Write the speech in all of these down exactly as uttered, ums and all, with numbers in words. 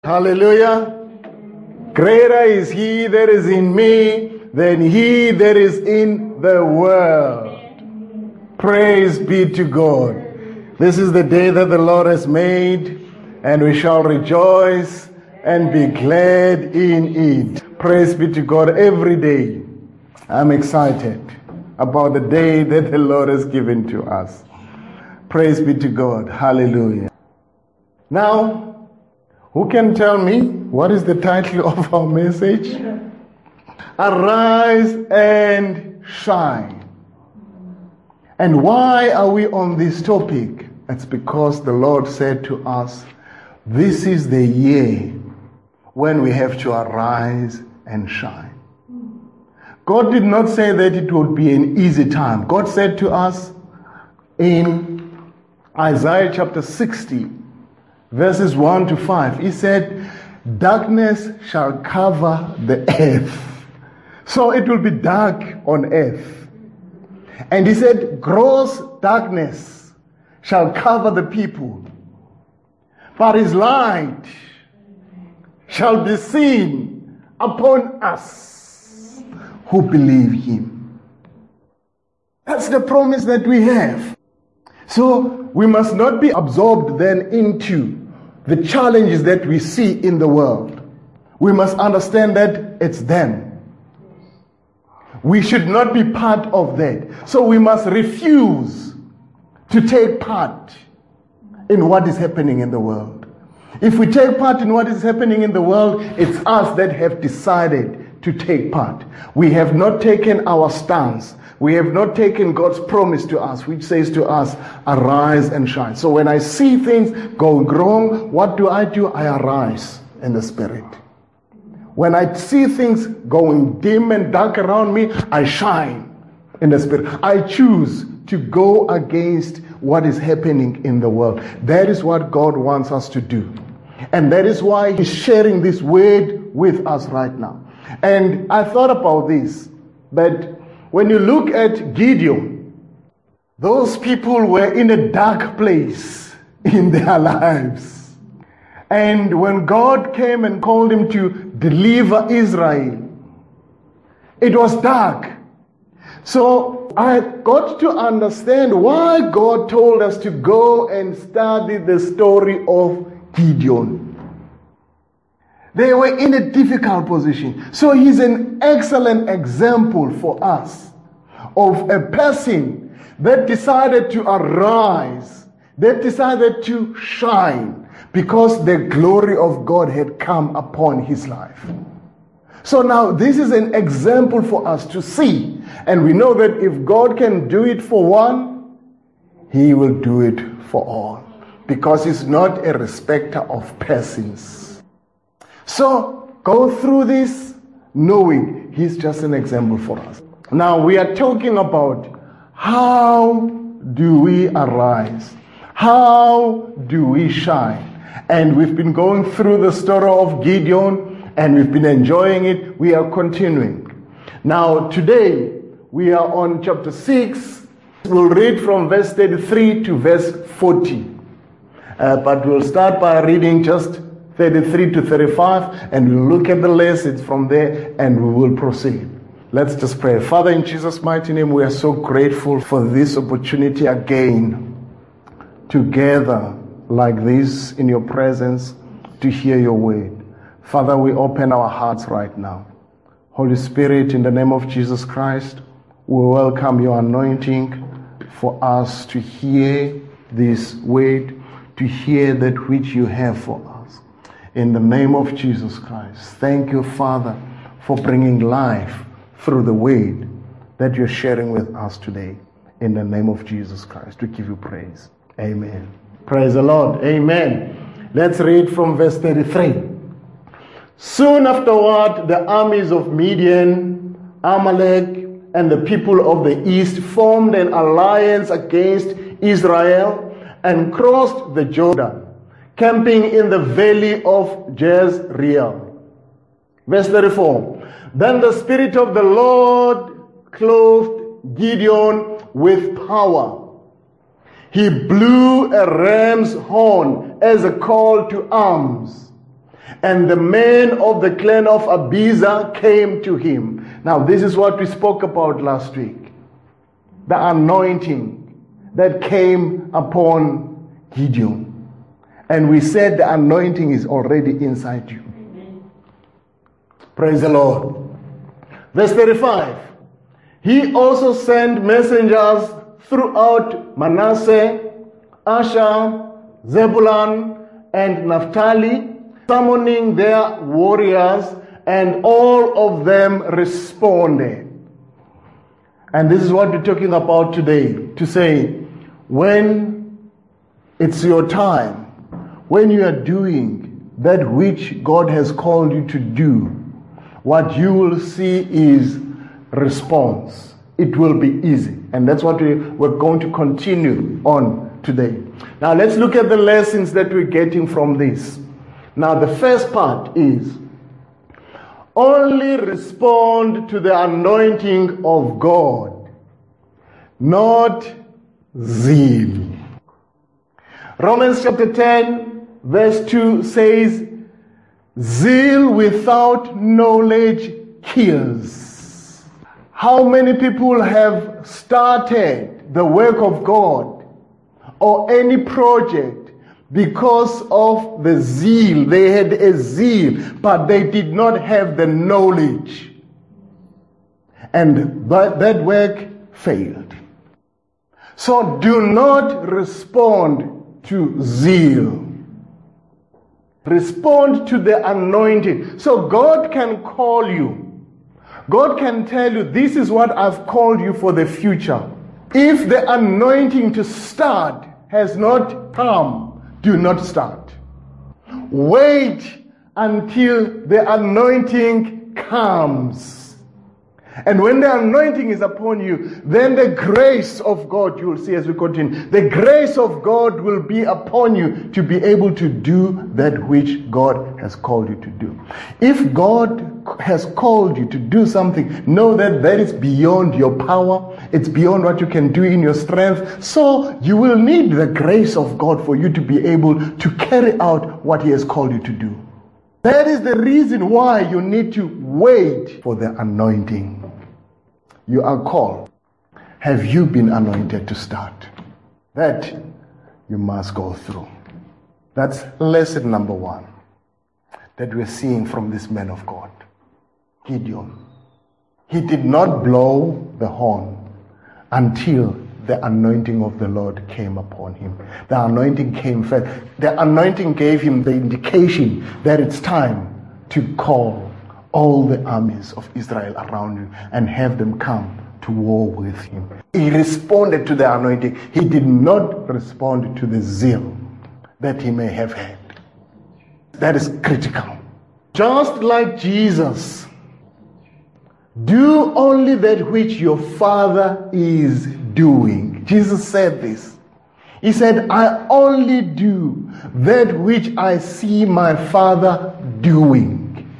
Hallelujah. Greater is he that is in me than he that is in the world. Praise be to God. This is the day that the Lord has made, and we shall rejoice and be glad in it. Praise be to God. Every day I'm excited about the day that the Lord has given to us. Praise be to God. Hallelujah. Now, who can tell me what is the title of our message? Arise and shine. And why are we on this topic? It's because the Lord said to us, this is the year when we have to arise and shine. God did not say that it would be an easy time. God said to us in Isaiah chapter sixty, verses one to five, he said, darkness shall cover the earth. So it will be dark on earth. And he said, gross darkness shall cover the people, but his light shall be seen upon us who believe him. That's the promise that we have. So we must not be absorbed then into the challenges that we see in the world. We must understand that it's them. We should not be part of that. So we must refuse to take part in what is happening in the world. If we take part in what is happening in the world, it's us that have decided to take part. We have not taken our stance. We have not taken God's promise to us, which says to us, arise and shine. So when I see things going wrong, what do I do? I arise in the spirit. When I see things going dim and dark around me, I shine in the spirit. I choose to go against what is happening in the world. That is what God wants us to do. And that is why he's sharing this word with us right now. And I thought about this, that when you look at Gideon, those people were in a dark place in their lives. And when God came and called him to deliver Israel, it was dark. So I got to understand why God told us to go and study the story of Gideon. They were in a difficult position. So he's an excellent example for us of a person that decided to arise, that decided to shine, because the glory of God had come upon his life. So now this is an example for us to see. And we know that if God can do it for one, he will do it for all. Because he's not a respecter of persons. So go through this knowing he's just an example for us. Now we are talking about how do we arise? How do we shine? And we've been going through the story of Gideon and we've been enjoying it. We are continuing. Now today we are on chapter six. We'll read from verse thirty-three to verse forty. Uh, but we'll start by reading just thirty-three to thirty-five, and we'll look at the lessons from there, and we will proceed. Let's just pray. Father, in Jesus' mighty name, we are so grateful for this opportunity again to gather like this in your presence to hear your word. Father, we open our hearts right now. Holy Spirit, in the name of Jesus Christ, we welcome your anointing for us to hear this word, to hear that which you have for us. In the name of Jesus Christ, thank you, Father, for bringing life through the word that you're sharing with us today. In the name of Jesus Christ, we give you praise. Amen. Praise the Lord. Amen. Let's read from verse thirty-three. Soon afterward, the armies of Midian, Amalek, and the people of the east formed an alliance against Israel and crossed the Jordan, camping in the valley of Jezreel. Verse thirty-four. Then the Spirit of the Lord clothed Gideon with power. He blew a ram's horn as a call to arms. And the men of the clan of Abiezer came to him. Now, this is what we spoke about last week. The anointing that came upon Gideon. And we said the anointing is already inside you. Praise the Lord. Verse thirty-five. He also sent messengers throughout Manasseh, Asher, Zebulun, and Naphtali, summoning their warriors, and all of them responded. And this is what we're talking about today, to say, when it's your time, when you are doing that which God has called you to do, what you will see is response. It will be easy. And that's what we, we're going to continue on today. Now let's look at the lessons that we're getting from this. Now the first part is, only respond to the anointing of God, not zeal. Romans chapter ten verse two says, zeal without knowledge kills. How many people have started the work of God or any project because of the zeal? They had a zeal, but they did not have the knowledge. And that, that work failed. So do not respond to zeal. Respond to the anointing. So God can call you. God can tell you, this is what I've called you for the future. If the anointing to start has not come, do not start. Wait until the anointing comes. And when the anointing is upon you, then the grace of God, you will see as we continue, the grace of God will be upon you to be able to do that which God has called you to do. If God has called you to do something, know that that is beyond your power. It's beyond what you can do in your strength. So you will need the grace of God for you to be able to carry out what He has called you to do. That is the reason why you need to wait for the anointing. You are called. Have you been anointed to start? That you must go through. That's lesson number one that we're seeing from this man of God, Gideon. He did not blow the horn until the anointing of the Lord came upon him. The anointing came first. The anointing gave him the indication that it's time to call all the armies of Israel around you and have them come to war with him. He responded to the anointing. He did not respond to the zeal that he may have had. That is critical. Just like Jesus, do only that which your Father is doing. Jesus said this. He said, I only do that which I see my Father doing.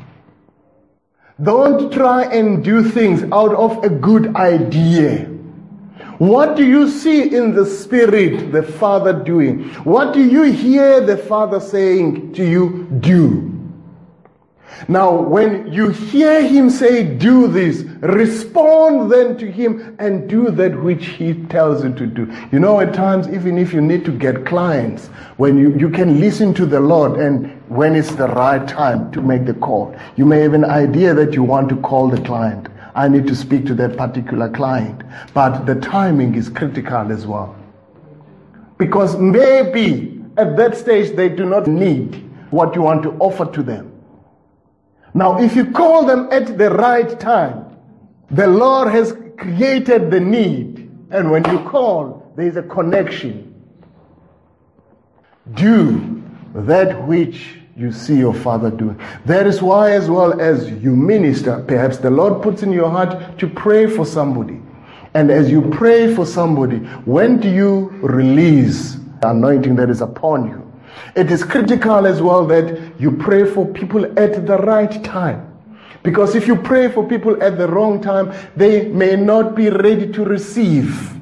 Don't try and do things out of a good idea. What do you see in the Spirit the Father doing? What do you hear the Father saying to you, do? Now, when you hear Him say, do this, respond then to Him and do that which He tells you to do. You know, at times, even if you need to get clients, when you, you can listen to the Lord, and when it's the right time to make the call. You may have an idea that you want to call the client. I need to speak to that particular client. But the timing is critical as well. Because maybe at that stage they do not need what you want to offer to them. Now, if you call them at the right time, the Lord has created the need. And when you call, there is a connection. Do that which you see your Father doing. That is why, as well as you minister, perhaps the Lord puts in your heart to pray for somebody. And as you pray for somebody, when do you release the anointing that is upon you? It is critical as well that you pray for people at the right time. Because if you pray for people at the wrong time, they may not be ready to receive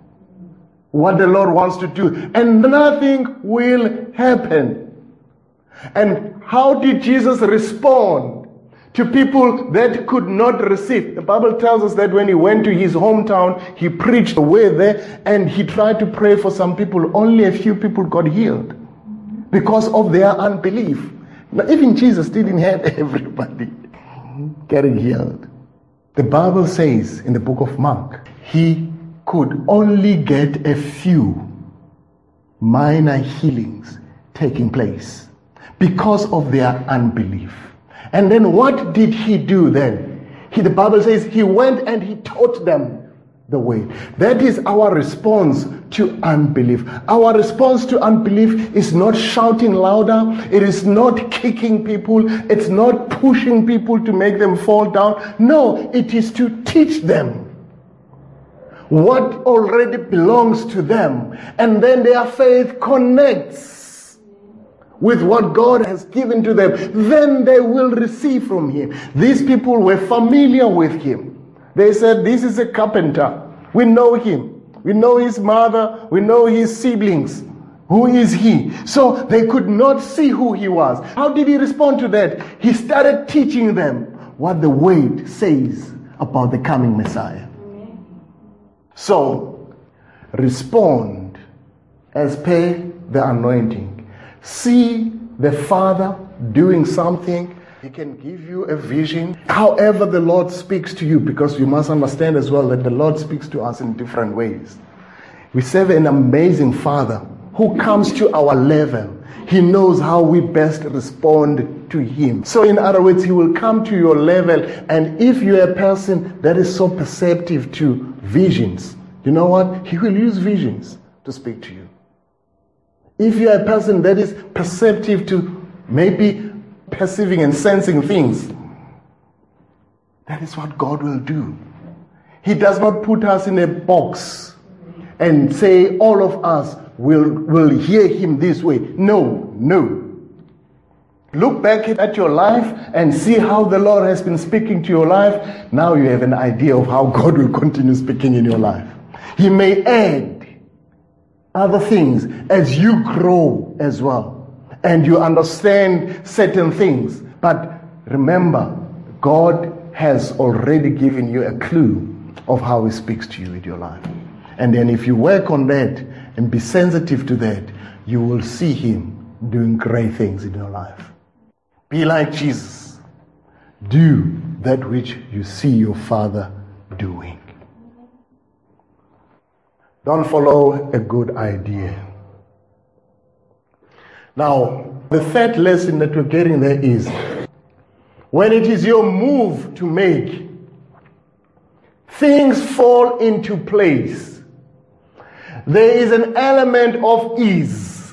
what the Lord wants to do. And nothing will happen. And how did Jesus respond to people that could not receive? The Bible tells us that when he went to his hometown, he preached the word there, and he tried to pray for some people. Only a few people got healed because of their unbelief. Now, even Jesus didn't have everybody getting healed. The Bible says in the book of Mark, he could only get a few minor healings taking place because of their unbelief. And then what did he do then? He, the Bible says he went and he taught them the way. That is our response to unbelief. Our response to unbelief is not shouting louder. It is not kicking people. It's not pushing people to make them fall down. No, it is to teach them what already belongs to them. And then their faith connects with what God has given to them. Then they will receive from him. These people were familiar with him. They said, this is a carpenter. We know him. We know his mother. We know his siblings. Who is he? So they could not see who he was. How did he respond to that? He started teaching them what the word says about the coming Messiah. So, respond as per the anointing. See the Father doing something. He can give you a vision. However the Lord speaks to you, because you must understand as well that the Lord speaks to us in different ways. We serve an amazing Father who comes to our level. He knows how we best respond to him. So in other words, he will come to your level, and if you're a person that is so perceptive to visions, you know what? He will use visions to speak to you. If you're a person that is perceptive to maybe perceiving and sensing things, that is what God will do. He does not put us in a box and say all of us will, will hear him this way. No, no. Look back at your life and see how the Lord has been speaking to your life. Now you have an idea of how God will continue speaking in your life. He may add other things as you grow as well, and you understand certain things. But remember, God has already given you a clue of how he speaks to you in your life. And then if you work on that and be sensitive to that, you will see him doing great things in your life. Be like Jesus. Do that which you see your Father doing. Don't follow a good idea. Now, the third lesson that we're getting there is, when it is your move to make, things fall into place. There is an element of ease.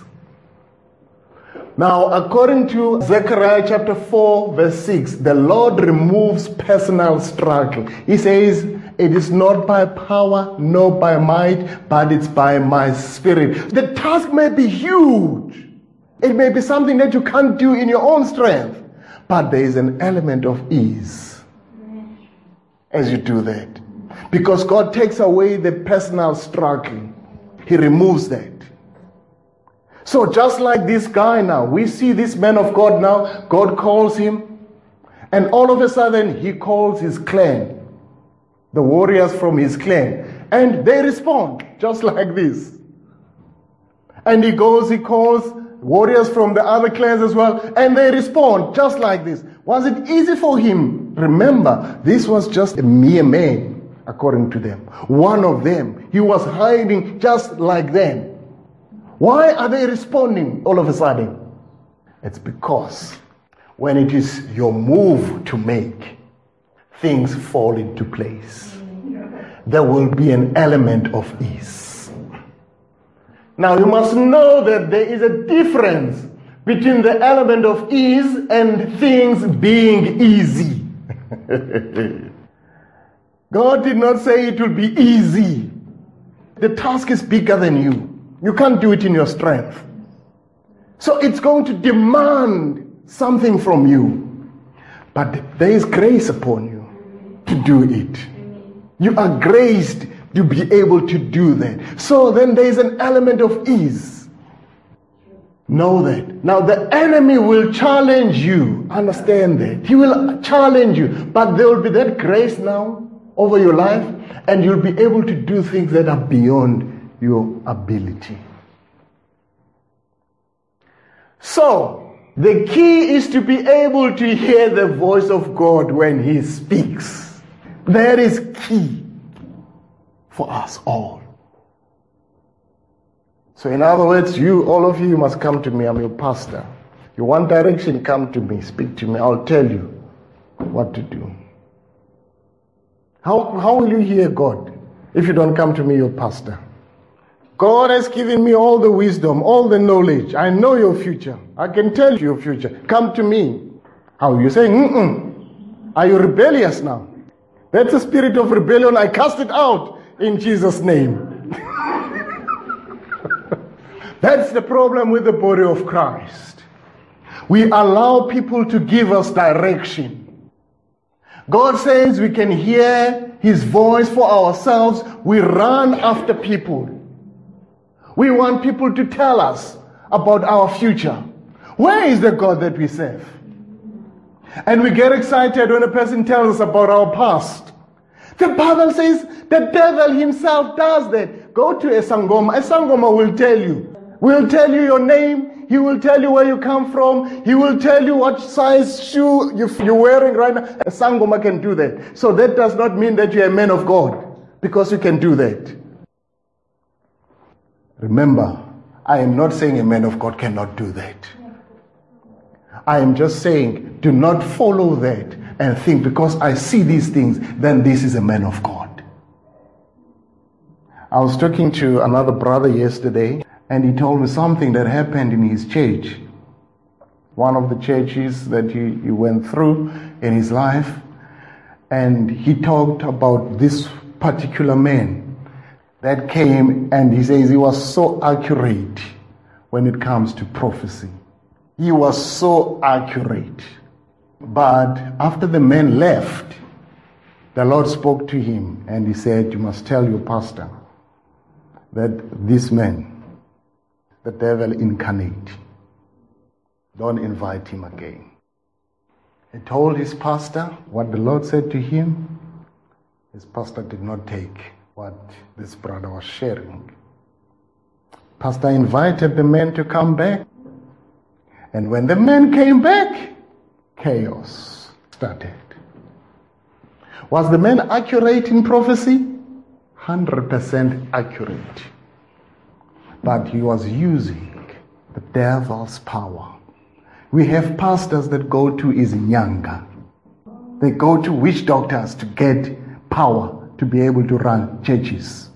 Now, according to Zechariah chapter four, verse six, the Lord removes personal struggle. He says, it is not by power, nor by might, but it's by my spirit. The task may be huge. It may be something that you can't do in your own strength. But there is an element of ease as you do that. Because God takes away the personal struggle. He removes that. So just like this guy now, we see this man of God now, God calls him, and all of a sudden he calls his clan, the warriors from his clan, and they respond just like this. And he goes, he calls warriors from the other clans as well, and they respond just like this. Was it easy for him? Remember, this was just a mere man, according to them. One of them. He was hiding just like them. Why are they responding all of a sudden? It's because when it is your move to make, things fall into place. There will be an element of ease. Now you must know that there is a difference between the element of ease and things being easy. God did not say it will be easy. The task is bigger than you. You can't do it in your strength. So it's going to demand something from you. But there is grace upon you to do it. You are graced to be able to do that. So then there is an element of ease. Know that. Now the enemy will challenge you. Understand that. He will challenge you. But there will be that grace now over your life, and you'll be able to do things that are beyond your ability. So, the key is to be able to hear the voice of God when He speaks. That is key for us all. So in other words, you, all of you, you must come to me. I'm your pastor. You want direction, come to me, speak to me. I'll tell you what to do. How, how will you hear God if you don't come to me, your pastor? God has given me all the wisdom, all the knowledge. I know your future. I can tell you your future. Come to me. How are you saying? Mm-mm. Are you rebellious now? That's a spirit of rebellion. I cast it out in Jesus' name. That's the problem with the body of Christ. We allow people to give us direction. God says we can hear His voice for ourselves. We run after people. We want people to tell us about our future. Where is the God that we serve? And we get excited when a person tells us about our past. The Bible says the devil himself does that. Go to a Sangoma. A Sangoma will tell you. Will tell you your name. He will tell you where you come from. He will tell you what size shoe you're wearing right now. A Sangoma can do that. So that does not mean that you're a man of God, because you can do that. Remember, I am not saying a man of God cannot do that. I am just saying, do not follow that and think because I see these things, then this is a man of God. I was talking to another brother yesterday, and he told me something that happened in his church. One of the churches that he, he went through in his life. And he talked about this particular man that came, and he says he was so accurate when it comes to prophecy. He was so accurate. But after the man left, the Lord spoke to him and He said, you must tell your pastor that this man, the devil incarnate, don't invite him again. He told his pastor what the Lord said to him. His pastor did not take what this brother was sharing. Pastor invited the man to come back. And when the man came back, chaos started. Was the man accurate in prophecy? one hundred percent accurate. But he was using the devil's power. We have pastors that go to Izinyanga. They go to witch doctors to get power to be able to run churches.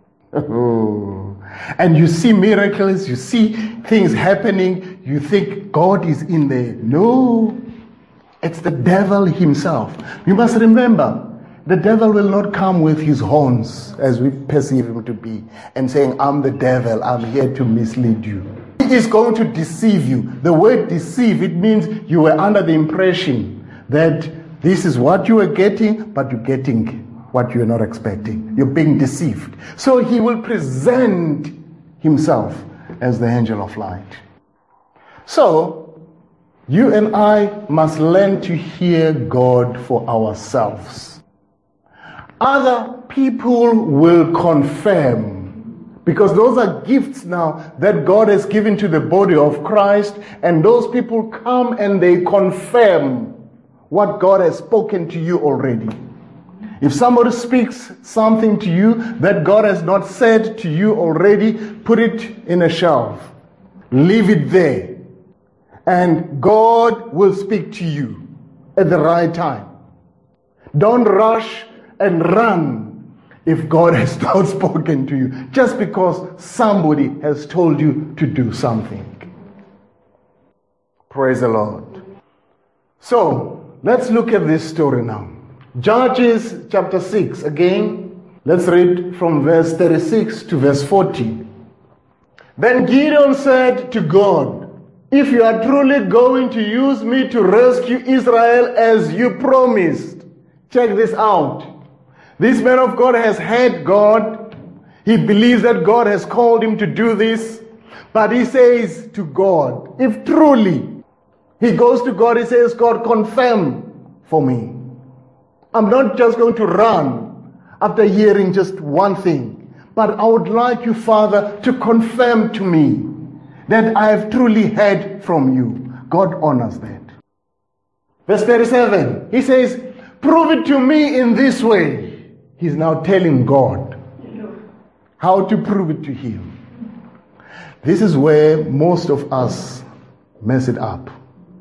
And you see miracles, you see things happening, you think God is in there. No, it's the devil himself. You must remember, the devil will not come with his horns, as we perceive him to be, and saying, I'm the devil, I'm here to mislead you. He is going to deceive you. The word deceive, it means you were under the impression that this is what you were getting, but you're getting what you're not expecting. You're being deceived. So he will present himself as the angel of light. So, you and I must learn to hear God for ourselves. Other people will confirm, because those are gifts now that God has given to the body of Christ, and those people come and they confirm what God has spoken to you already. If somebody speaks something to you that God has not said to you already, put it in a shelf. Leave it there. And God will speak to you at the right time. Don't rush and run if God has not spoken to you, just because somebody has told you to do something. Praise the Lord. So, let's look at this story now. Judges chapter six, again, let's read from verse thirty-six to verse forty. Then Gideon said to God, if you are truly going to use me to rescue Israel as you promised, check this out. This man of God has heard God. He believes that God has called him to do this. But he says to God, if truly he goes to God, he says, God, confirm for me. I'm not just going to run after hearing just one thing, but I would like you, Father, to confirm to me that I have truly heard from you. God honors that. Verse thirty-seven, he says, prove it to me in this way. He's now telling God how to prove it to him. This is where most of us mess it up.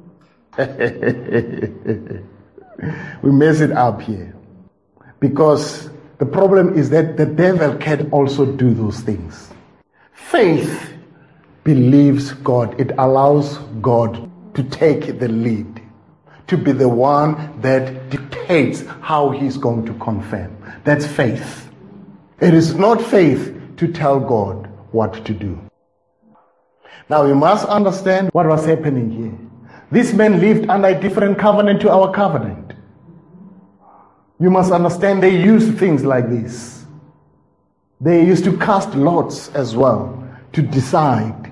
We mess it up here. Because the problem is that the devil can also do those things. Faith believes God. It allows God to take the lead, to be the one that dictates how he's going to confirm. That's faith. It is not faith to tell God what to do. Now you must understand what was happening here. This man lived under a different covenant to our covenant. You must understand they used things like this. They used to cast lots as well to decide,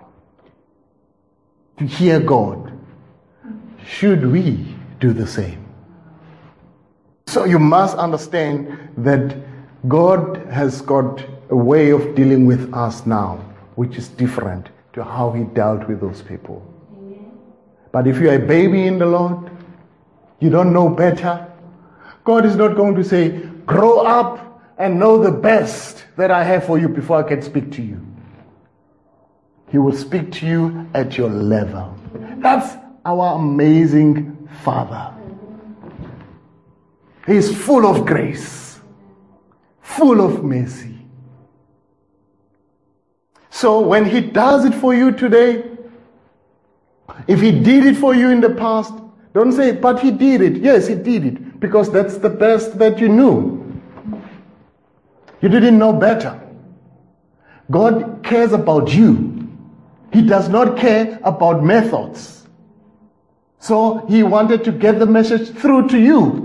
to hear God. Should we do the same? So you must understand that God has got a way of dealing with us now, which is different to how he dealt with those people. Amen. But if you're a baby in the Lord, you don't know better, God is not going to say, grow up and know the best that I have for you before I can speak to you. He will speak to you at your level. That's our amazing Father. He is full of grace, full of mercy. So when he does it for you today, if he did it for you in the past, don't say, but he did it. Yes, he did it, because that's the best that you knew. You didn't know better. God cares about you. He does not care about methods. So he wanted to get the message through to you.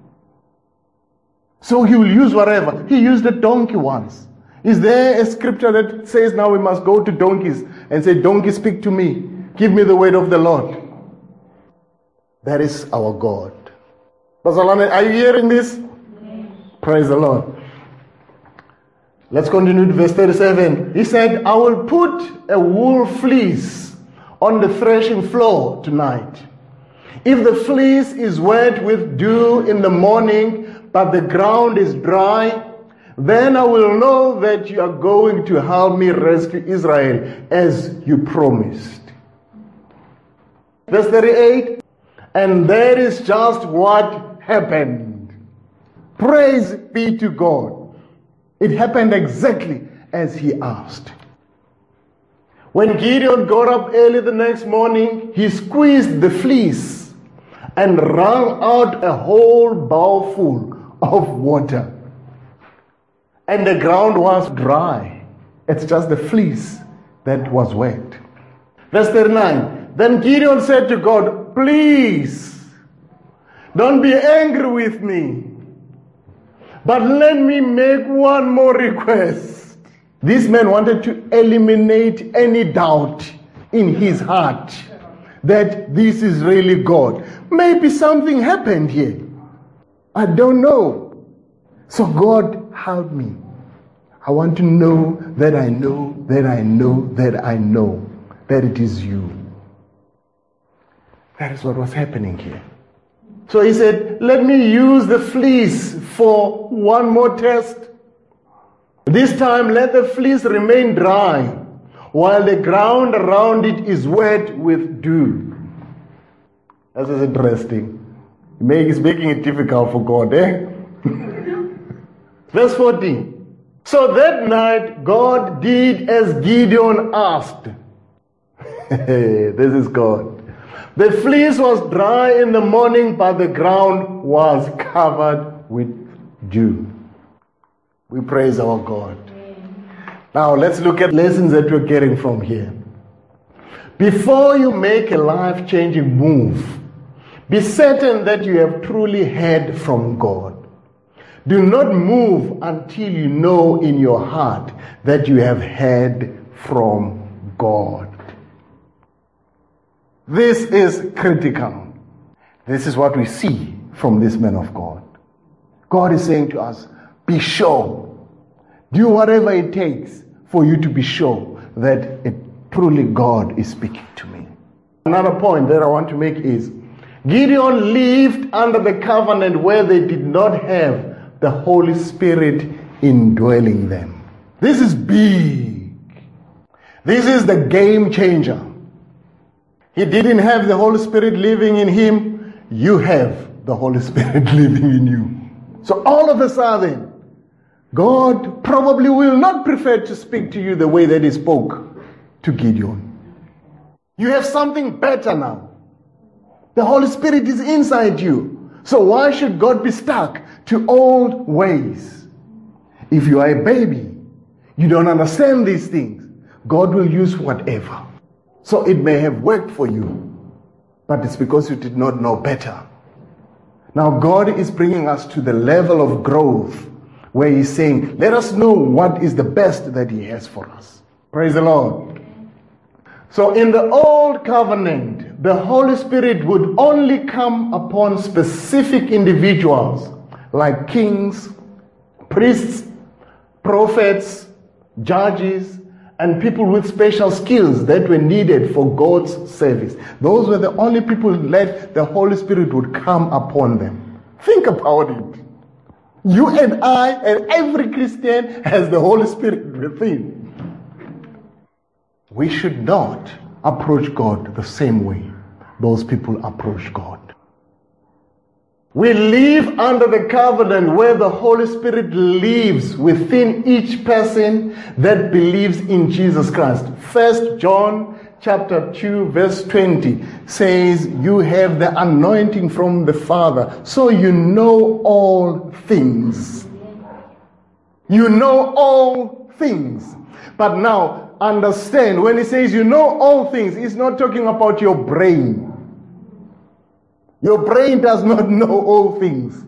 So he will use whatever. He used the donkey once. Is there a scripture that says now we must go to donkeys and say, donkey, speak to me. Give me the word of the Lord. That is our God. Bazalwane, are you hearing this? Yes. Praise the Lord. Let's continue to verse thirty-seven. He said, I will put a wool fleece on the threshing floor tonight. If the fleece is wet with dew in the morning, but the ground is dry, then I will know that you are going to help me rescue Israel as you promised. Verse thirty-eight, and that is just what happened. Praise be to God. It happened exactly as he asked. When Gideon got up early the next morning, he squeezed the fleece and wrung out a whole bowlful of water. And the ground was dry. It's just the fleece that was wet. Verse thirty-nine. Then Gideon said to God, please, don't be angry with me, but let me make one more request. This man wanted to eliminate any doubt in his heart that this is really God. Maybe something happened here. I don't know. So God, help me. I want to know that I know that I know that I know that it is you. That is what was happening here. So he said, let me use the fleece for one more test. This time let the fleece remain dry while the ground around it is wet with dew. This is interesting. He's making it difficult for God, eh? Verse fourteen. So that night God did as Gideon asked. This is God. The fleece was dry in the morning, but the ground was covered with dew. We praise our God. Now let's look at lessons that we're getting from here. Before you make a life-changing move, be certain that you have truly heard from God. Do not move until you know in your heart that you have heard from God. This is critical. This is what we see from this man of God. God is saying to us, be sure. Do whatever it takes for you to be sure that it, truly God is speaking to me. Another point that I want to make is, Gideon lived under the covenant where they did not have the Holy Spirit indwelling them. This is big. This is the game changer. He didn't have the Holy Spirit living in him. You have the Holy Spirit living in you. So all of a sudden, God probably will not prefer to speak to you the way that he spoke to Gideon. You have something better now. The Holy Spirit is inside you. So why should God be stuck to old ways? If you are a baby, you don't understand these things, God will use whatever. So it may have worked for you, but it's because you did not know better. Now God is bringing us to the level of growth where he's saying, let us know what is the best that he has for us. Praise the Lord. So in the old covenant, the Holy Spirit would only come upon specific individuals like kings, priests, prophets, judges, and people with special skills that were needed for God's service. Those were the only people that the Holy Spirit would come upon them. Think about it. You and I and every Christian has the Holy Spirit within. We should not approach God the same way those people approach God. We live under the covenant where the Holy Spirit lives within each person that believes in Jesus Christ. First John chapter two verse twenty says, you have the anointing from the Father, so you know all things. You know all things. But now, understand, when he says you know all things, he's not talking about your brain. Your brain does not know all things.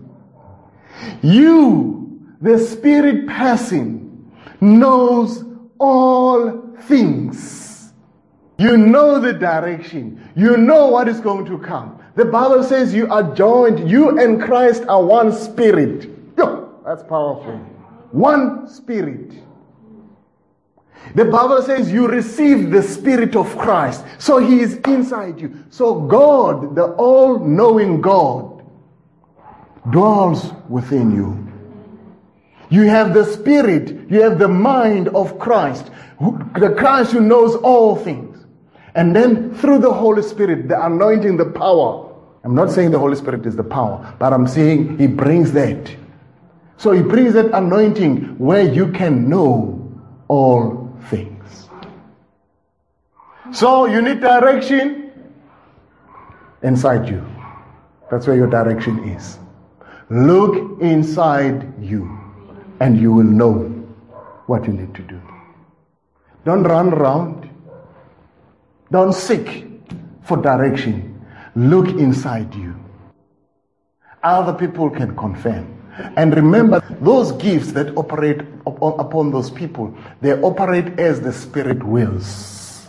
You, the Spirit person, knows all things. You know the direction. You know what is going to come. The Bible says you are joined. You and Christ are one spirit. Yo, that's powerful. One spirit. The Bible says you receive the Spirit of Christ. So he is inside you. So God, the all-knowing God, dwells within you. You have the Spirit. You have the mind of Christ. The Christ who knows all things. And then through the Holy Spirit, the anointing, the power. I'm not saying the Holy Spirit is the power, but I'm saying he brings that. So he brings that anointing where you can know all things. So you need direction inside you. That's where your direction is. Look inside you and you will know what you need to do. Don't run around. Don't seek for direction. Look inside you. Other people can confirm. And remember, those gifts that operate upon, upon those people, they operate as the Spirit wills.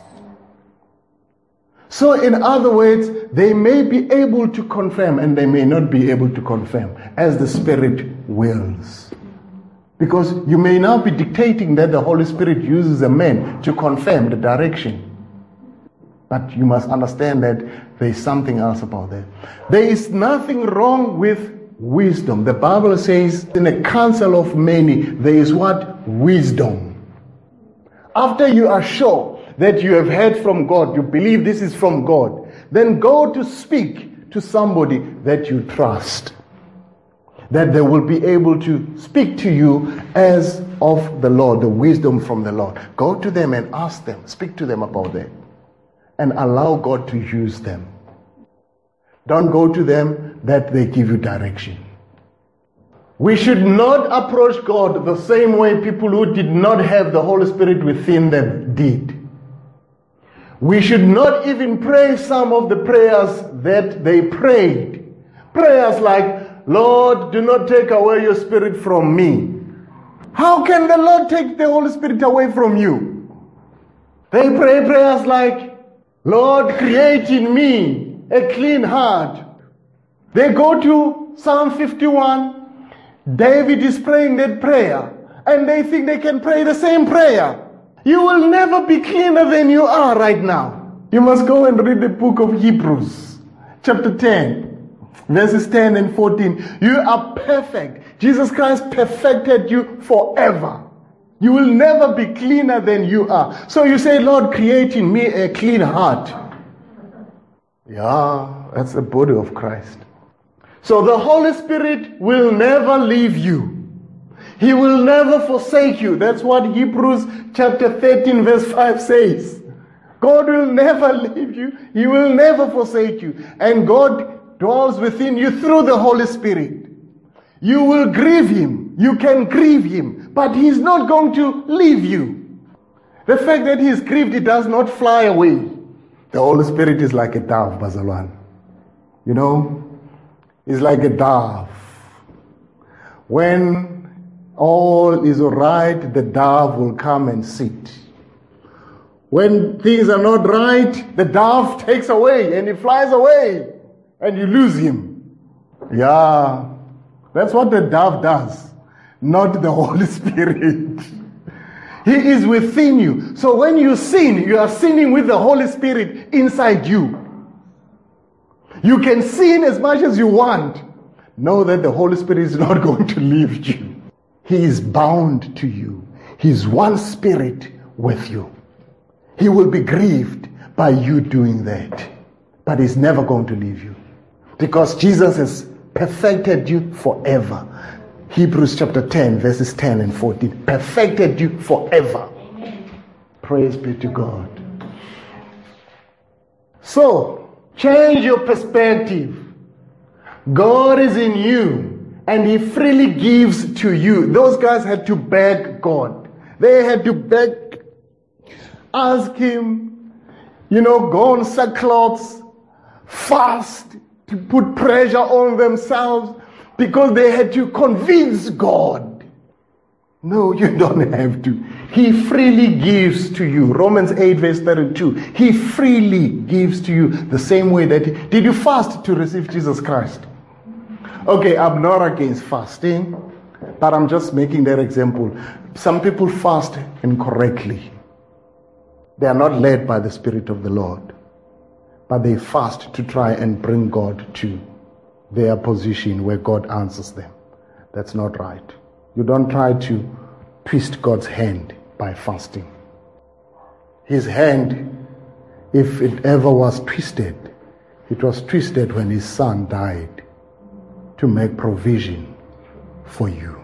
So in other words, they may be able to confirm and they may not be able to confirm as the Spirit wills. Because you may now be dictating that the Holy Spirit uses a man to confirm the direction. But you must understand that there is something else about that. There is nothing wrong with wisdom. The Bible says in a council of many, there is what? Wisdom. After you are sure that you have heard from God, you believe this is from God, then go to speak to somebody that you trust. That they will be able to speak to you as of the Lord, the wisdom from the Lord. Go to them and ask them, speak to them about that. And allow God to use them. Don't go to them that they give you direction. We should not approach God the same way people who did not have the Holy Spirit within them did. We should not even pray some of the prayers that they prayed. Prayers like, Lord, do not take away your Spirit from me. How can the Lord take the Holy Spirit away from you? They pray prayers like, Lord, create in me a clean heart. They go to Psalm fifty-one. David is praying that prayer, and they think they can pray the same prayer. You will never be cleaner than you are right now. You must go and read the book of Hebrews, chapter ten, verses ten and fourteen. You are perfect. Jesus Christ perfected you forever. You will never be cleaner than you are. So you say, Lord, create in me a clean heart. Yeah, that's the body of Christ. So the Holy Spirit will never leave you. He will never forsake you. That's what Hebrews chapter thirteen verse five says. God will never leave you. He will never forsake you. And God dwells within you through the Holy Spirit. You will grieve Him. You can grieve Him. But He's not going to leave you. The fact that He is grieved, it does not fly away. The Holy Spirit is like a dove, Bazalwan. You know? It's like a dove. When all is all right, the dove will come and sit. When things are not right, the dove takes away and he flies away and you lose him. Yeah, that's what the dove does, not the Holy Spirit. He is within you. So when you sin, you are sinning with the Holy Spirit inside you. You can sin as much as you want. Know that the Holy Spirit is not going to leave you. He is bound to you. He is one spirit with you. He will be grieved by you doing that. But He's never going to leave you. Because Jesus has perfected you forever. Hebrews chapter ten, verses ten and fourteen. Perfected you forever. Amen. Praise be to God. So, change your perspective. God is in you and He freely gives to you. Those guys had to beg God. They had to beg, ask Him, you know, go on sackcloths, fast, to put pressure on themselves because they had to convince God. No, you don't have to. He freely gives to you. Romans eight verse thirty-two. He freely gives to you the same way that he, did you fast to receive Jesus Christ? Okay, I'm not against fasting, but I'm just making that example. Some people fast incorrectly. They are not led by the Spirit of the Lord, but they fast to try and bring God to their position where God answers them. That's not right. You don't try to twist God's hand by fasting. His hand, if it ever was twisted, it was twisted when His Son died to make provision for you.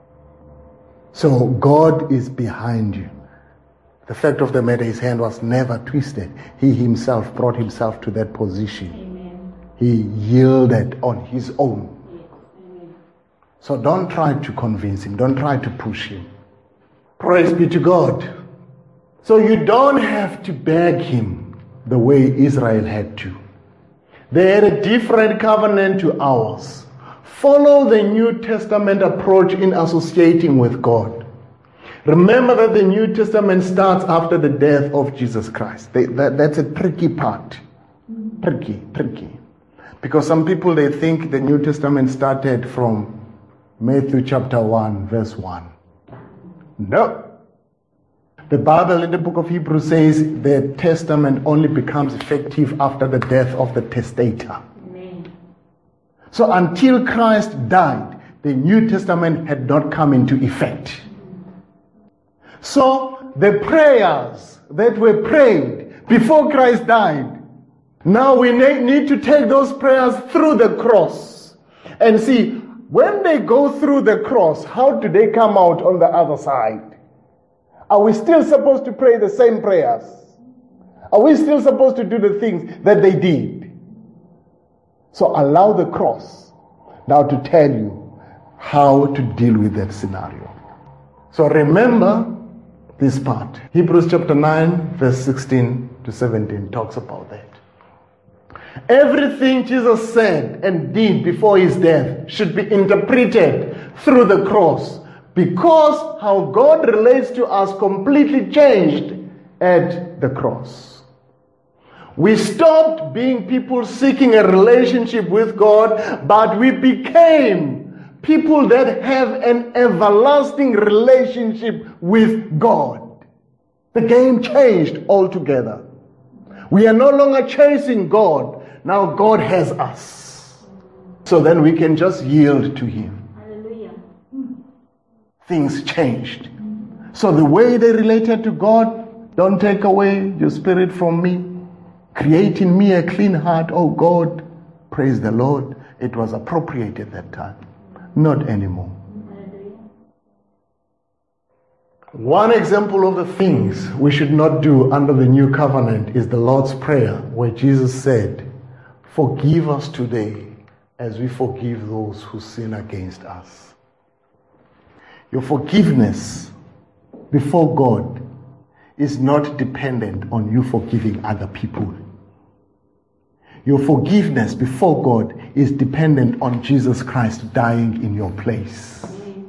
So God is behind you. The fact of the matter, His hand was never twisted. He Himself brought Himself to that position. Amen. He yielded on His own. Yes. Amen. So don't try to convince Him. Don't try to push Him. Praise be to God. So you don't have to beg Him the way Israel had to. They had a different covenant to ours. Follow the New Testament approach in associating with God. Remember that the New Testament starts after the death of Jesus Christ. They, that, that's a tricky part. Tricky, tricky. Because some people, they think the New Testament started from Matthew chapter one, verse one. No. The Bible in the book of Hebrews says the testament only becomes effective after the death of the testator. Amen. So until Christ died, the New Testament had not come into effect. So the prayers that were prayed before Christ died, now we need to take those prayers through the cross and see, when they go through the cross, how do they come out on the other side? Are we still supposed to pray the same prayers? Are we still supposed to do the things that they did? So allow the cross now to tell you how to deal with that scenario. So remember this part. Hebrews chapter nine, verse sixteen to seventeen talks about that. Everything Jesus said and did before His death should be interpreted through the cross, because how God relates to us completely changed at the cross. We stopped being people seeking a relationship with God, but we became people that have an everlasting relationship with God. The game changed altogether. We are no longer chasing God. Now God has us. So then we can just yield to Him. Hallelujah. Things changed. So the way they related to God, don't take away your spirit from me. Create in me a clean heart, oh God. Praise the Lord. It was appropriate at that time. Not anymore. One example of the things we should not do under the new covenant is the Lord's Prayer, where Jesus said, forgive us today as we forgive those who sin against us. Your forgiveness before God is not dependent on you forgiving other people. Your forgiveness before God is dependent on Jesus Christ dying in your place.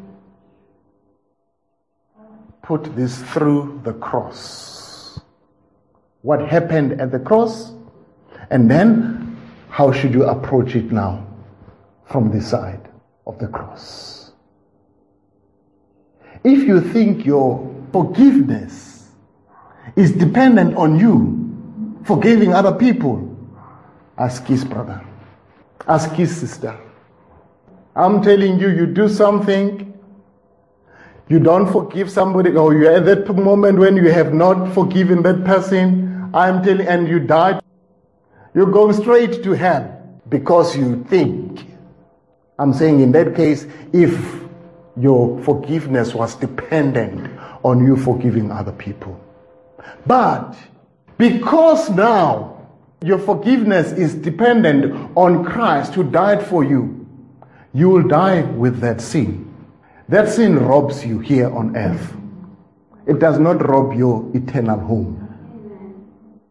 Put this through the cross. What happened at the cross? And then, how should you approach it now from this side of the cross? If you think your forgiveness is dependent on you forgiving other people, ask his brother, ask his sister. I'm telling you, you do something, you don't forgive somebody, or you're at that moment when you have not forgiven that person, I'm telling, and you die, you go straight to hell because you think. I'm saying in that case, if your forgiveness was dependent on you forgiving other people. But because now your forgiveness is dependent on Christ who died for you, you will die with that sin. That sin robs you here on earth. It does not rob your eternal home.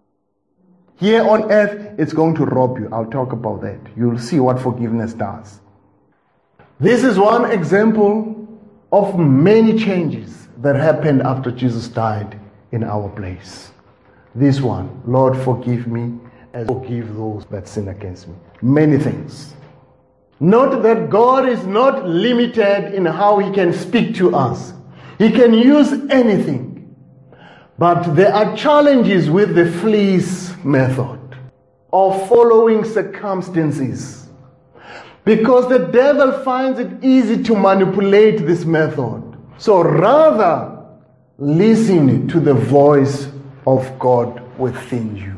Here on earth, it's going to rob you. I'll talk about that. You'll see what forgiveness does. This is one example of many changes that happened after Jesus died in our place. This one, Lord, forgive me as forgive those that sin against me. Many things. Note that God is not limited in how He can speak to us. He can use anything. But there are challenges with the fleece method of following circumstances. Because the devil finds it easy to manipulate this method. So rather, listen to the voice of God within you.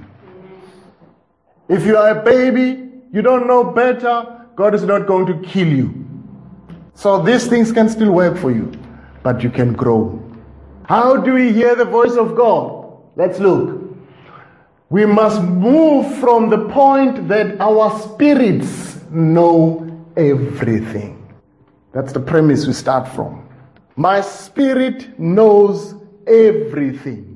If you are a baby, you don't know better, God is not going to kill you. So these things can still work for you, but you can grow. How do we hear the voice of God? Let's look. We must move from the point that our spirits know everything. That's the premise we start from. My spirit knows everything.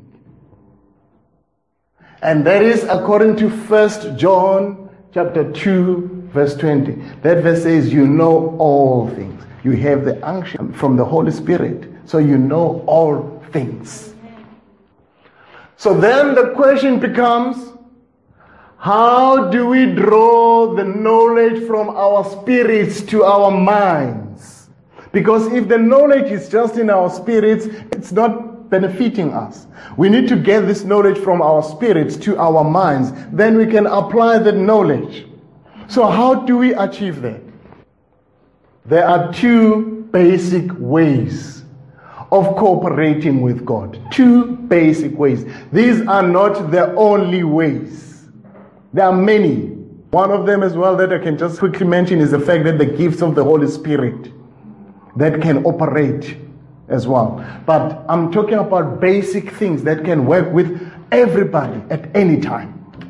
And that is according to First John chapter two, verse twenty. That verse says, you know all things. You have the unction from the Holy Spirit. So you know all things. So then the question becomes, how do we draw the knowledge from our spirits to our minds? Because if the knowledge is just in our spirits, it's not benefiting us. We need to get this knowledge from our spirits to our minds. Then we can apply that knowledge. So how do we achieve that? There are two basic ways of cooperating with God. Two basic ways. These are not the only ways. There are many. One of them as well that I can just quickly mention is the fact that the gifts of the Holy Spirit that can operate as well. But I'm talking about basic things that can work with everybody at any time.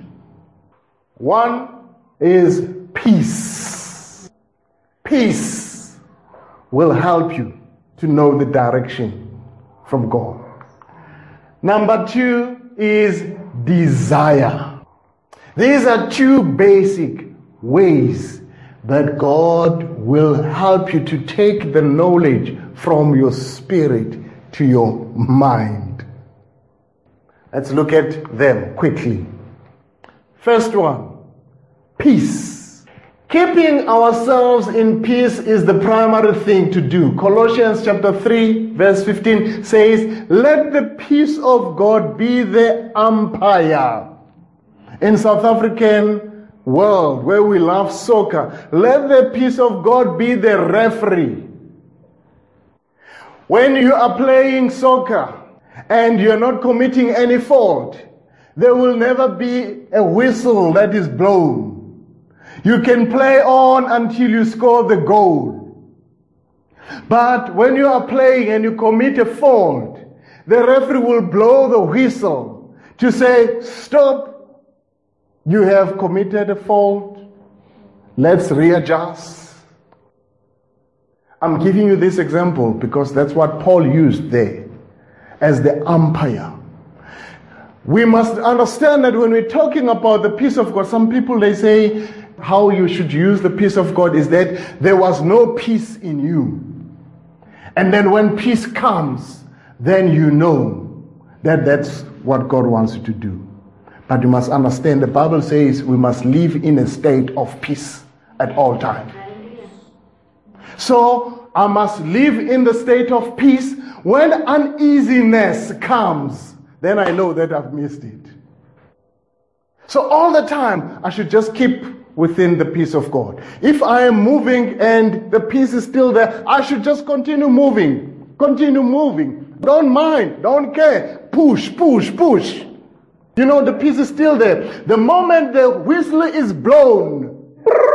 One is peace. Peace will help you to know the direction from God. Number two is desire. These are two basic ways that God will help you to take the knowledge from your spirit to your mind. Let's look at them quickly. First one, peace. Keeping ourselves in peace is the primary thing to do. Colossians chapter three, verse fifteen says, let the peace of God be the umpire. In South African world where we love soccer, let the peace of God be the referee. When you are playing soccer and you're not committing any fault, there will never be a whistle that is blown. You can play on until you score the goal. But when you are playing and you commit a fault, the referee will blow the whistle to say, stop, you have committed a fault, let's readjust. I'm giving you this example because that's what Paul used there as the umpire. We must understand that when we're talking about the peace of God, some people, they say how you should use the peace of God is that there was no peace in you. And then when peace comes, then you know that that's what God wants you to do. But you must understand the Bible says we must live in a state of peace at all times. So I must live in the state of peace. When uneasiness comes, then I know that I've missed it. So all the time, I should just keep within the peace of God. If I am moving and the peace is still there, I should just continue moving. Continue moving. Don't mind. Don't care. Push, push, push. You know, the peace is still there. The moment the whistle is blown,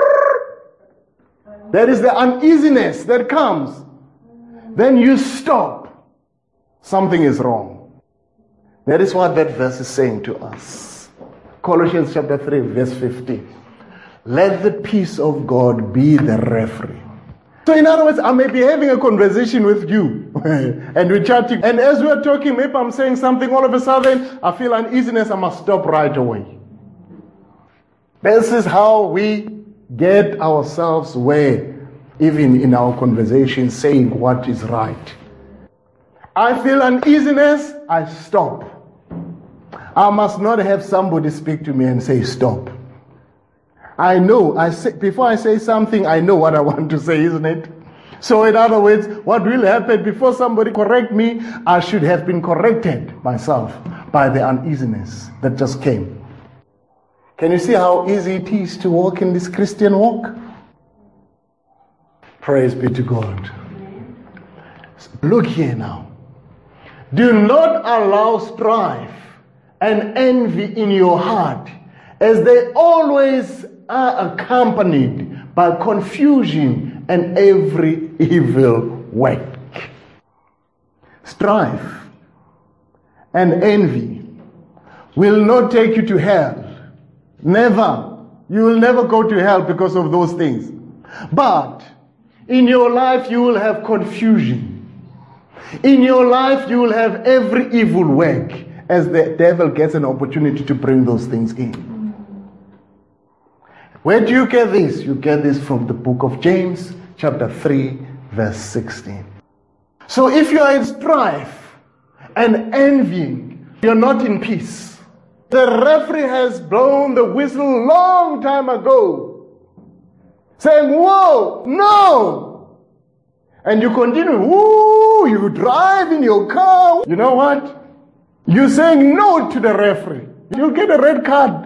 there is the uneasiness that comes. Then you stop. Something is wrong. That is what that verse is saying to us. Colossians chapter three, verse fifteen. Let the peace of God be the referee. So in other words, I may be having a conversation with you and we're chatting. And as we're talking, maybe I'm saying something, all of a sudden, I feel uneasiness, I must stop right away. This is how we get ourselves where, even in our conversation, saying what is right. I feel uneasiness, I stop. I must not have somebody speak to me and say stop. I know, I say, before I say something, I know what I want to say, isn't it? So in other words, what will happen before somebody correct me, I should have been corrected myself by the uneasiness that just came. Can you see how easy it is to walk in this Christian walk? Praise be to God. Look here now. Do not allow strife and envy in your heart, as they always are accompanied by confusion and every evil work. Strife and envy will not take you to hell. Never. You will never go to hell because of those things. But in your life you will have confusion. In your life you will have every evil work as the devil gets an opportunity to bring those things in. Where do you get this? You get this from the book of James, chapter three, verse sixteen. So if you are in strife and envying, you're not in peace. The referee has blown the whistle long time ago, saying, whoa, no! And you continue, woo, you drive in your car. You know what? You're saying no to the referee. You'll get a red card.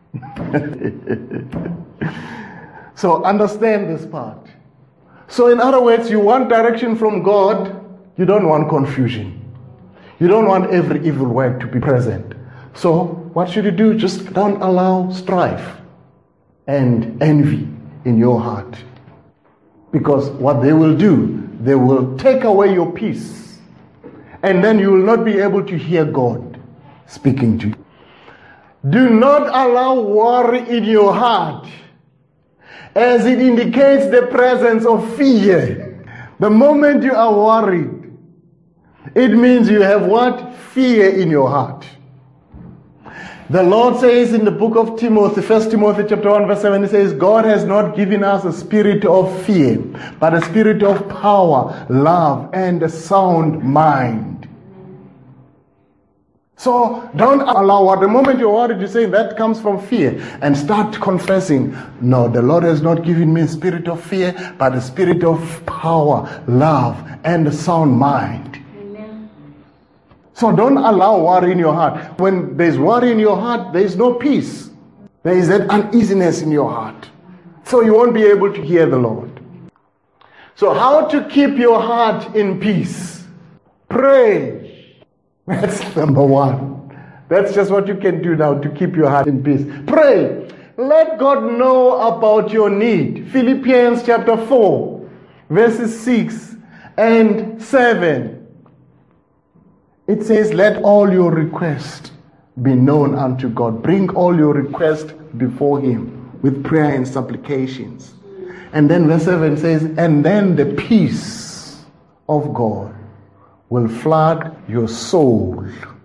So understand this part. So in other words, you want direction from God, you don't want confusion. You don't want every evil work to be present. So what should you do? Just don't allow strife and envy in your heart. Because what they will do, they will take away your peace. And then you will not be able to hear God speaking to you. Do not allow worry in your heart, as it indicates the presence of fear. The moment you are worried, it means you have what? Fear in your heart. The Lord says in the book of Timothy, First Timothy chapter one, verse seven, He says, God has not given us a spirit of fear, but a spirit of power, love, and a sound mind. So don't allow, at the moment you're worried, you're saying that comes from fear, and start confessing, no, the Lord has not given me a spirit of fear, but a spirit of power, love, and a sound mind. Amen. So don't allow worry in your heart. When there's worry in your heart, there's no peace. There is that uneasiness in your heart. So you won't be able to hear the Lord. So how to keep your heart in peace? Pray. That's number one. That's just what you can do now to keep your heart in peace. Pray. Let God know about your need. Philippians chapter four, verses six and seven. It says, let all your requests be known unto God. Bring all your requests before Him with prayer and supplications. And then verse seven says, and then the peace of God will flood your soul.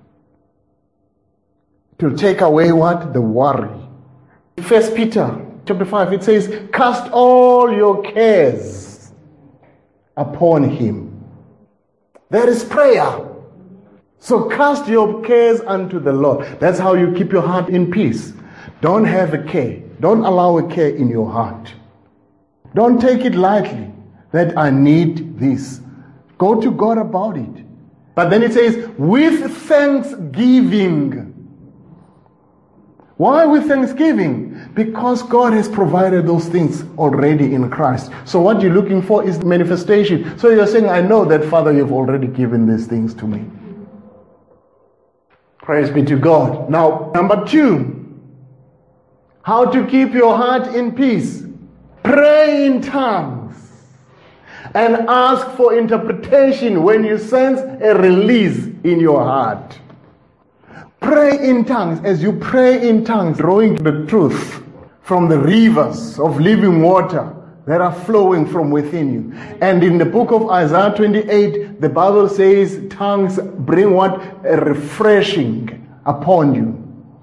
It will take away what? The worry. First Peter chapter five, it says, cast all your cares upon Him. There is prayer. So cast your cares unto the Lord. That's how you keep your heart in peace. Don't have a care. Don't allow a care in your heart. Don't take it lightly that I need this. Go to God about it. But then it says, with thanksgiving. Why with thanksgiving? Because God has provided those things already in Christ. So what you're looking for is the manifestation. So you're saying, I know that, Father, you've already given these things to me. Praise be to God. Now, number two, how to keep your heart in peace. Pray in tongues. And ask for interpretation when you sense a release in your heart. Pray in tongues. As you pray in tongues, drawing the truth from the rivers of living water that are flowing from within you. And in the book of Isaiah twenty-eight, the Bible says tongues bring what? A refreshing upon you.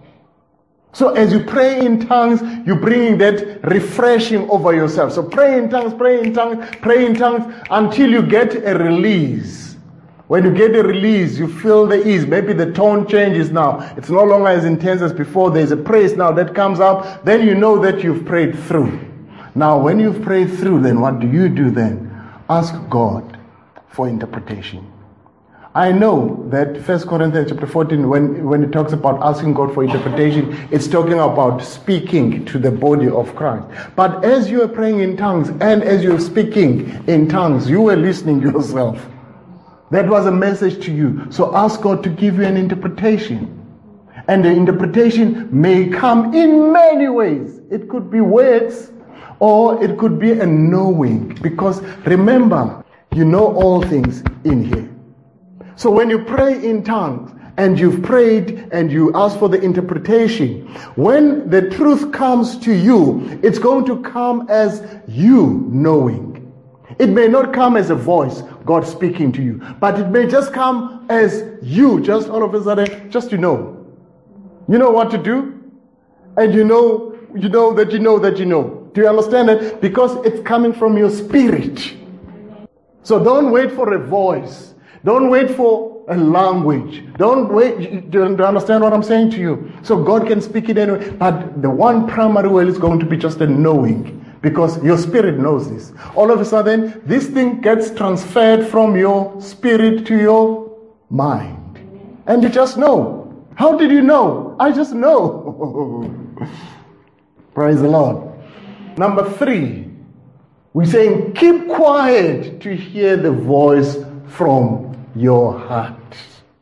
So as you pray in tongues, you're bringing that refreshing over yourself. So pray in tongues, pray in tongues, pray in tongues until you get a release. When you get a release, you feel the ease. Maybe the tone changes now. It's no longer as intense as before. There's a praise now that comes out. Then you know that you've prayed through. Now when you've prayed through, then what do you do then? Ask God for interpretation. I know that First Corinthians chapter fourteen, when, when it talks about asking God for interpretation, it's talking about speaking to the body of Christ. But as you are praying in tongues and as you're speaking in tongues, you were listening yourself. That was a message to you. So ask God to give you an interpretation. And the interpretation may come in many ways. It could be words or it could be a knowing. Because remember, you know all things in here. So when you pray in tongues and you've prayed and you ask for the interpretation, when the truth comes to you, it's going to come as you knowing. It may not come as a voice, God speaking to you, but it may just come as you, just all of a sudden, just you know. You know what to do, and you know, you know that you know that you know. Do you understand it? Because it's coming from your spirit. So don't wait for a voice. Don't wait for a language. Don't wait. Do you understand what I'm saying to you? So God can speak it anyway. But the one primary way is going to be just a knowing. Because your spirit knows this. All of a sudden, this thing gets transferred from your spirit to your mind. And you just know. How did you know? I just know. Praise the Lord. Number three. We're saying keep quiet to hear the voice from your heart.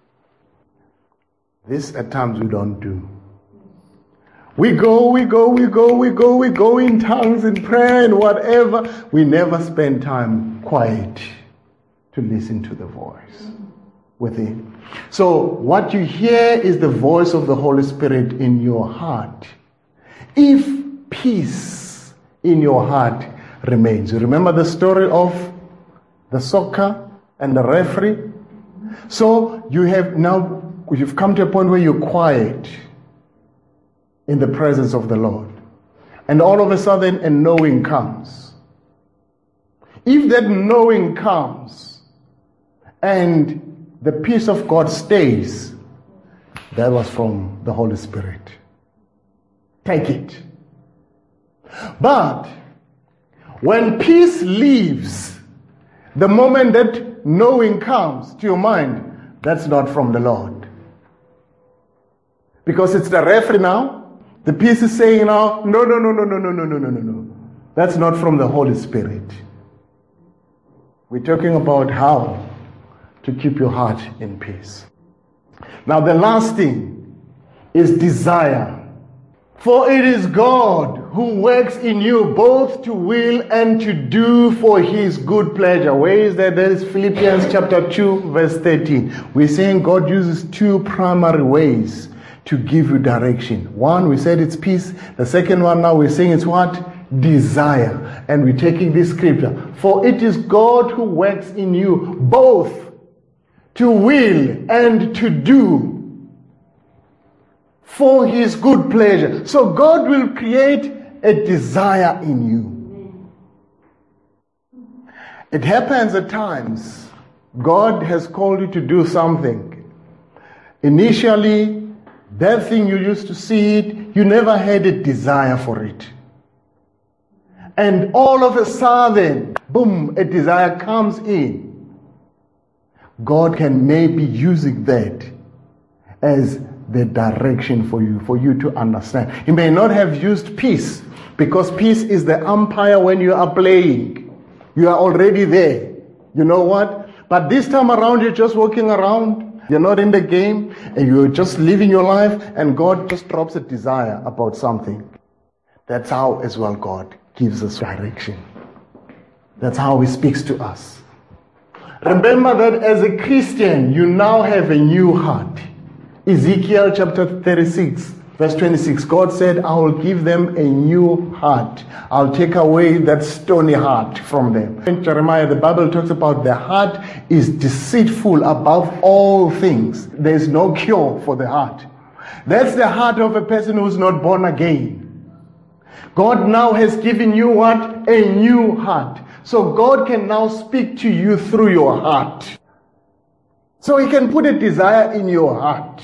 This at times we don't do. We go, we go, we go, we go, we go in tongues and prayer and whatever. We never spend time quiet to listen to the voice within. So what you hear is the voice of the Holy Spirit in your heart. If peace in your heart remains. You remember the story of the soccer and the referee? So you have now, you've come to a point where you're quiet in the presence of the Lord. And all of a sudden a knowing comes. If that knowing comes and the peace of God stays, That was from the Holy Spirit. Take it. But when peace leaves, the moment that knowing comes to your mind, that's not from the Lord. Because it's the referee now. The peace is saying now, no, no, no, no, no, no, no, no, no, no, no. That's not from the Holy Spirit. We're talking about how to keep your heart in peace. Now the last thing is desire. For it is God who works in you both to will and to do for his good pleasure. Where is that? That is Philippians chapter two, verse thirteen. We're saying God uses two primary ways to give you direction. One, we said it's peace. The second one now we're saying it's what? Desire. And we're taking this scripture. For it is God who works in you both to will and to do for his good pleasure. So God will create a desire in you. It happens at times. God has called you to do something. Initially, that thing you used to see it, you never had a desire for it. And all of a sudden, boom, a desire comes in. God can maybe using that as the direction for you, for you to understand. He may not have used peace, because peace is the umpire when you are playing. You are already there. You know what? But this time around, you're just walking around. You're not in the game, and you're just living your life, and God just drops a desire about something. That's how as well God gives us direction. That's how he speaks to us. Remember that as a Christian, you now have a new heart. Ezekiel chapter thirty-six, verse twenty-six, God said, I will give them a new heart. I'll take away that stony heart from them. In Jeremiah, the Bible talks about the heart is deceitful above all things. There's no cure for the heart. That's the heart of a person who's not born again. God now has given you what? A new heart. So God can now speak to you through your heart. So he can put a desire in your heart.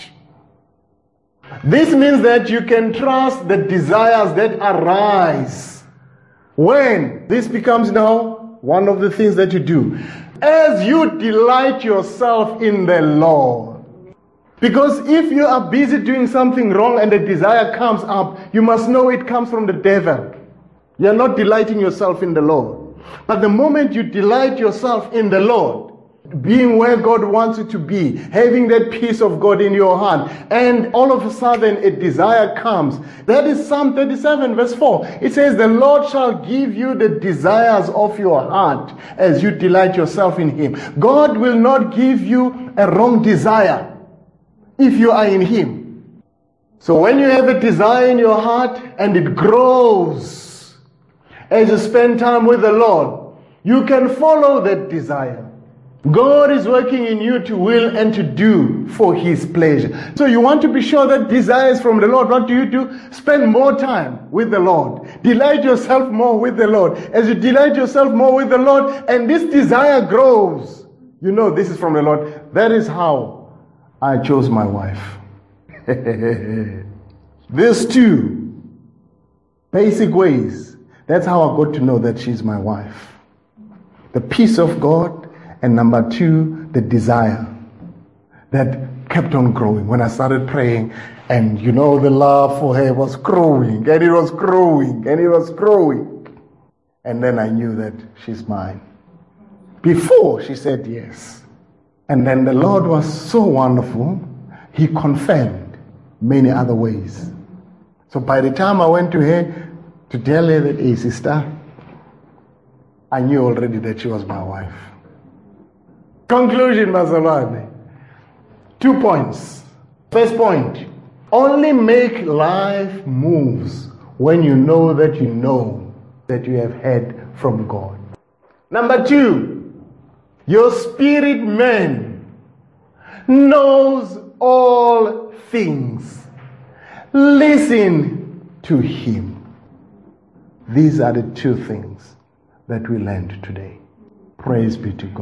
This means that you can trust the desires that arise. When this becomes now one of the things that you do. As you delight yourself in the Lord. Because if you are busy doing something wrong and a desire comes up, you must know it comes from the devil. You are not delighting yourself in the Lord. But the moment you delight yourself in the Lord, being where God wants you to be, having that peace of God in your heart, and all of a sudden a desire comes. That is Psalm thirty-seven verse four. It says, the Lord shall give you the desires of your heart as you delight yourself in him. God will not give you a wrong desire if you are in him. So when you have a desire in your heart and it grows as you spend time with the Lord, you can follow that desire. God is working in you to will and to do for his pleasure. So you want to be sure that desire is from the Lord. What do you do? Spend more time with the Lord. Delight yourself more with the Lord. As you delight yourself more with the Lord and this desire grows, you know this is from the Lord. That is how I chose my wife. These two basic ways. That's how I got to know that she's my wife. The peace of God. And number two, the desire that kept on growing. When I started praying, and you know, the love for her was growing, and it was growing, and it was growing. And then I knew that she's mine. Before she said yes. And then the Lord was so wonderful, he confirmed many other ways. So by the time I went to her to tell her that, hey sister, I knew already that she was my wife. Conclusion, Mazalwane. Two points. First point, only make life moves when you know that you know that you have heard from God. Number two, your spirit man knows all things. Listen to him. These are the two things that we learned today. Praise be to God.